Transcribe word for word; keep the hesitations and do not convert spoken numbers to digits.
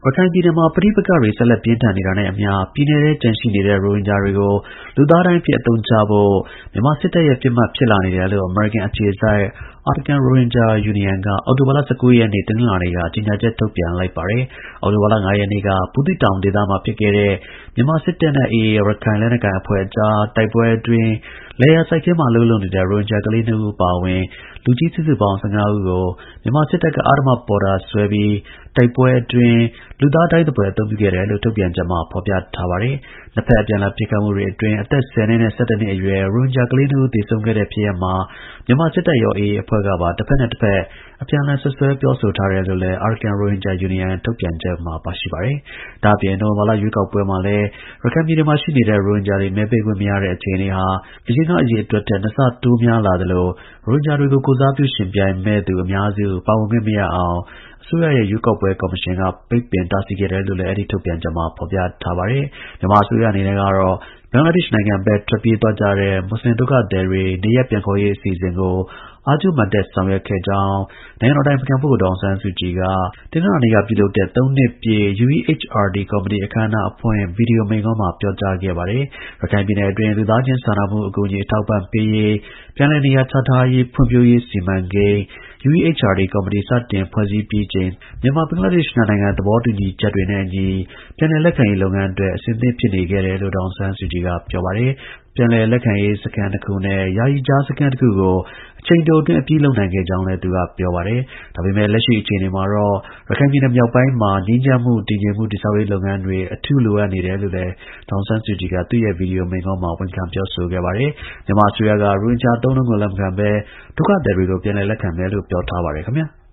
ခိုင်ပြည်နယ်မှာပဋိပက္ခတွေဆက်လက်ပြင်းထန်နေတာနဲ့အမျှပြည်နယ်ထဲကျန်ရှိနေတဲ့ရိုဟင်ဂျာတွေကိုလူသားဒိုင်းအဖြစ်အသုံးချဖို့မြန်မာစစ်တပ်ရဲ့ပစ်မှတ်ဖြစ်လာနေတယ်လို့အမေရိကန်အခြေစိုက် African Rohingya Union ကအောက်တိုဘာလ ၁၉ ရက်နေ့တနင်္လာနေ့ကကြေညာချက်ထုတ်ပြန်လိုက်ပါတယ်။အောက်တိုဘာလ ၅ ရက်နေ့ကဘူးသီးတောင်ဒေသမှာဖြစ်ခဲ့တဲ့မြန်မာစစ်တပ်နဲ့ အေအေ ရခိုင်လက်နက်ကိုင်အဖွဲ့အကြားတိုက်ပွဲအတွင်းလယ်ယာစိုက်ခင်းမှာအလုပ်လုပ်နေတဲ့ရိုဟင်ဂျာကလေး နှစ်ဦးအပါအဝင်လူကြီးစုစုပေါင်း ၁၅ ဦးကိုမြန်မာစစ်တပ်ကအဓမ္မပေါ်တာဆွဲပြီးတိုက်ပွဲအတွင်းလူသားဒိုင်းသဖွယ်အသုံးပြုခဲ့တယ်လို့ထုတ်ပြန်ချက်မှာဖော်ပြထားပါတယ်။နှစ်ဖက်အပြန်အလှန်ပစ်ခတ်မှုတွေအတွင်းအသက် ၁၀ နှစ်နဲ့ ၁၁ နှစ်အရွယ်ရိုဟင်ဂျာကလေးနှစ်ဦးသေဆုံးခဲ့တဲ့ဖြစ်ရပ်မှာမြန်မာစစ်တပ်ရော အေအေ အဖွဲ့ကပါတစ်ဖက်နဲ့တစ်ဖက်အပြန်အလှန်စွပ်စွဲပြောဆိုထားတယ်လို့လည်း African Rohingya Union ထုတ်ပြန်ချက်မှာပါရှိပါတယ်။ဒါ့အပြင်နိုဝင်ဘာလရွေးကောက်ပွဲမှာလည်းရခိုင်ပြည်နယ်မှာရှိနေတဲ့ရိုဟင်ဂျာတွေမဲပေးခွင့်မရတဲ့အခြေအနေဟာအရင်ကအရေအတွက်ထက်နှစ်ဆတိုးများလာသလိုရိုဟင်ဂျာတွေကိုကိုယ်စားပြုယှဉ်ပြိုင်မဲ့သူအများစုပါဝင်ခွင့်မရအောင်အစိုးရရဲ့ရွေးကောက်ပွဲကော်မရှင်ကပိတ်ပင်တားဆီးခဲ့တယ်လို့လည်းအဲဒီထုတ်ပြန်ချက်မှာဖော်ပြထားပါတယ်။မြန်မာအစိုးရအနေနဲ့ကတော့ဘင်္ဂလားဒေ့ရှ်နိုင်ငံဘက်ထွက်ပြေးသွားကြတဲ့မွတ်ဆလင်ဒုက္ခသည်တွေနေရပ်ပြန်ခေါ်ရေးအစီအစဉ်ကိုအားကြိုးမာန်တက်ဆောင်ရွက်ခဲ့ကြောင်းနိုင်ငံတော်အတိုင်ပင်ခံပုဂ္ဂိုလ်ဒေါ်အောင်ဆန်းစုကြည်ကတနင်္လာနေ့ကပြုလုပ်တဲ့ သုံး နှစ်ပြည့် ယူ အီး အက်ချ် အာရ် ဒီ ကော်မတီအခမ်းအနားအဖွင့်ဗီဒီယိုမိန့်ခွန်းမှာပြောကြားခဲ့ပါတယ်။ ရခိုင်ပြည်နယ်အတွင်းလူသားချင်းစာနာမှုအကူအညီအထောက်အပံ့ပေးရေးပြန်လည်နေရာချထားရေးဖွံ့ဖြိုးရေးစီမံကိန်း ယူ အီး အက်ချ် အာရ် ဒီ ကော်မတီစတင်ဖွဲ့စည်းပြီးချိန်မြန်မာ-ဘင်္ဂလားဒေ့ရှ်နှစ်နိုင်ငံသဘောတူညီချက်တွေနဲ့အညီပြန်လည်လက်ခံရေးလုပ်ငန်းအတွက်အဆင်သင့်ဖြစ်နေခဲ့တယ်လို့ဒေါ်အောင်ဆန်းစုကြည်ကပြောပါတယ်။ပြန်လည်လက်ခံရေးစခန်းတစ်ခုနဲ့ယာယီကြားစခန်းတစ်ခုကိုအချိန်တိုအတွင်းအပြီးလုပ်နိုင်ခဲ့ကြောင်းလည်းသူကပြောပါတယ်။ဒါပေမဲ့လက်ရှိအခြေအနေမှာတော့ရခိုင်ပြည်နယ်မြောက်ပိုင်းမှာငြိမ်းချမ်းမှုတည်ငြိမ်မှုတည်ဆောက်ရေးလုပ်ငန်းတွေအထူးလိုအပ်နေတယ်လို့လည်းဒေါ်အောင်ဆန်းစုကြည်ကသူ့ရဲ့ဗီဒီယိုမိန့်ခွန်းမှာဝန်ခံပြောဆိုခဲ့ပါတယ်။မြန်မာအစိုးရကရိုဟင်ဂျာအသုံးအနှုန်းကိုလက်မခံဘဲဒုက္ခသည်တွေကိုပြန်လည်လက်ခံမယ်လို့ပြောထားပါတယ်ခင်ဗျာ။